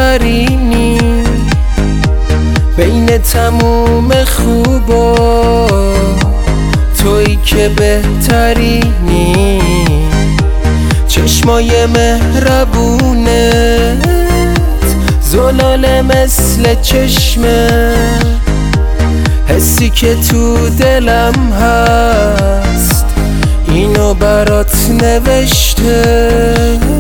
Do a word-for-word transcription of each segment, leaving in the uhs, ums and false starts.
بهترینی بین تموم خوبا، تویی که بهترینی. چشمای مهربونت زلاله مثل چشمه، حسی که تو دلم هست اینو برات نوشته.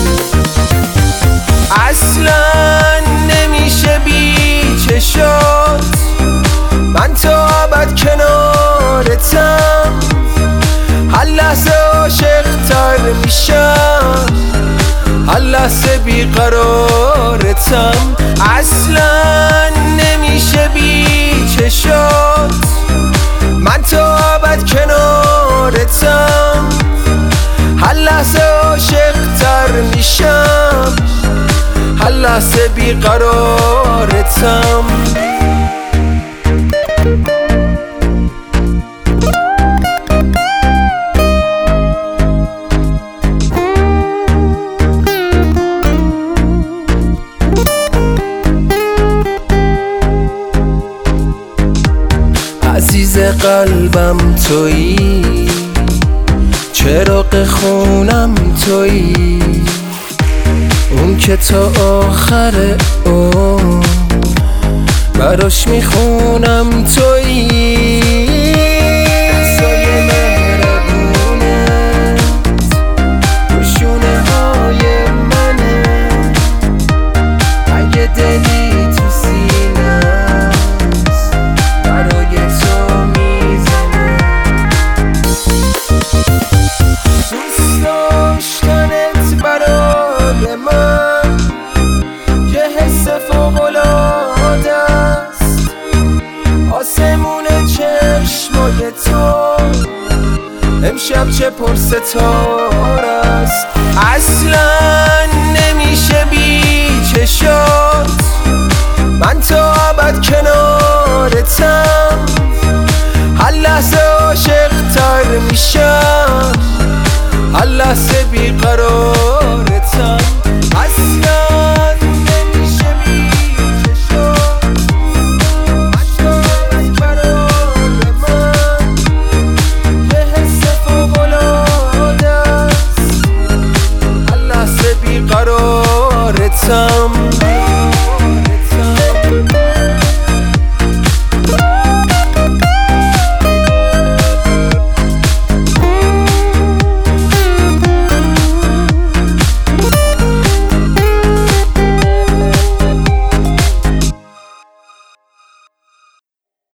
اصلا نمیشه بی چشات، من تا ابد کنارتم، هر لحظه عاشق تر میشم، هر لحظه بیقرارتم. اصلا نمیشه بی چشات، من تا ابد کنارتم، هر لحظه عاشق تر میشم، هر لحظه بیقرارتم. عزیز قلبم تویی، چراغ خونم تویی، اون که تا آخر عمر براش میخونم تویی. دستای مهربونت روشونه های منه، اگه دلی تو سینه‌ست برای تو میزنه. دوست داشتنت برای من یه حس فوق‌العاده است، آسمون چشمای تو امشب چه پرستاره است. اصلا نمیشه بی چشات، من تا ابد کنارتم، هر لحظه عاشق تر میشم، هر لحظه بیقرارتم. اصلا نمیشه بی چشات، من تا ابد برای من یه حس فوق‌العاده است، هر لحظه بیقرارتم.